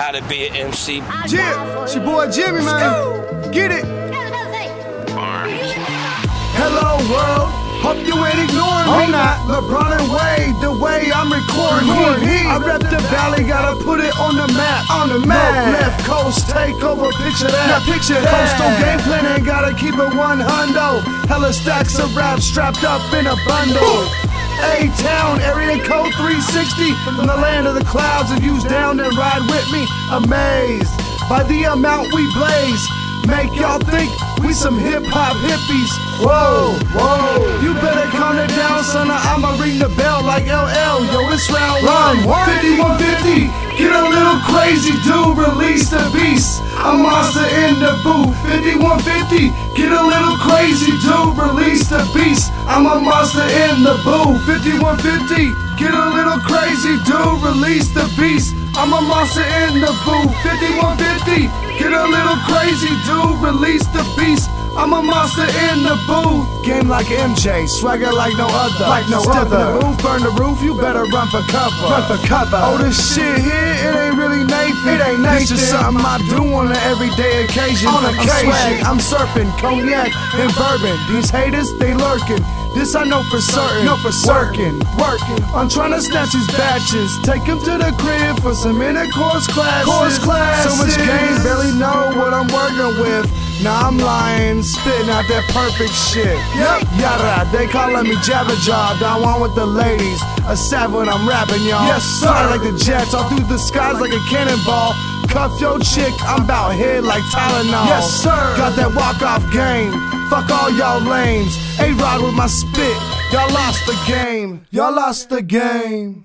how to be an MC. Yeah, it's your boy Jimmy, man. Get it. Hello, world. Hope you ain't ignoring me. I'm not LeBron and Wade, the way I'm recording heat. I rep the valley, gotta put it on the map. North, left coast, take over, picture that. Now picture that. Coastal game planning, gotta keep it 100. Hella stacks of rap strapped up in a bundle. A-Town, area code 360. From the land of the clouds, if you's down and ride with me, amazed by the amount we blaze. Make y'all think we some hip-hop hippies. Whoa, whoa. You better calm it down, son, or I'ma ring the bell like LL. Yo, it's round one. 5150, get a little crazy, dude, release the beast. A monster in the booth. 5150, get a little crazy, dude, release the beast. I'm a monster in the booth. 5150, get a little crazy, dude, release the beast. I'm a monster in the booth. 5150, get a little crazy, dude, release the beast. I'm a monster in the booth. Game like MJ, swagger like no other. Step in the booth, burn the roof, you better run for cover. Oh, this shit here, it ain't really Nathan. It ain't Nathan. It's just something I do on an everyday occasion. I'm swag, I'm surfing, cognac and bourbon. These haters, they lurking. This I know for certain. Working. I'm trying to snatch these batches. Take them to the crib for some intercourse classes. So much game, barely know what I'm working with. Nah, I'm lying, spitting out that perfect shit. Yada, they calling me Jabba Jaw, down one with the ladies. A savage when I'm rapping, y'all. Yes, sir. Fly like the jets, all through the skies like a cannonball. Cuff your chick, I'm bout head like Tylenol. Yes, sir. Got that walk-off game. Fuck all y'all lames. A-Rod with my spit. Y'all lost the game.